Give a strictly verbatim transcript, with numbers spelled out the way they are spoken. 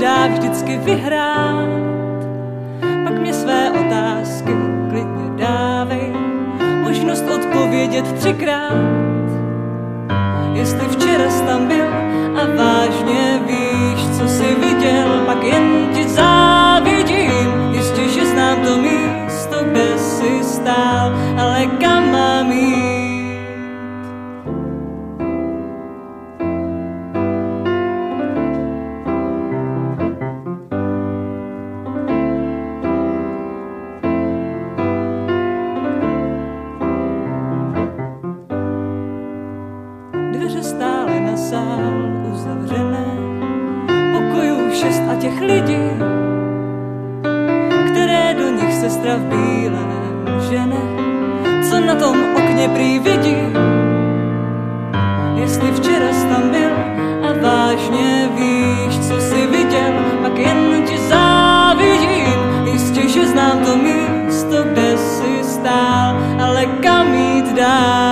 dá vždycky vyhrát. Pak mě své otázky klidně dávej, možnost odpovědět třikrát. Jestli včera jsi tam byl a vážně víš, co jsi viděl, pak jen ti závidím. Jistě, že znám to místo, kde jsi stál, ale kam mám jít? Dveře stále na sál uzavřené, pokojů šest a těch lidí, které do nich sestra v bílém žene, co na tom okně prý vidí. Jestli včera jsi tam byl a vážně víš, co jsi viděl, pak jen ti závidím. Jistě, že znám to místo, kde jsi stál, ale kam jít dál?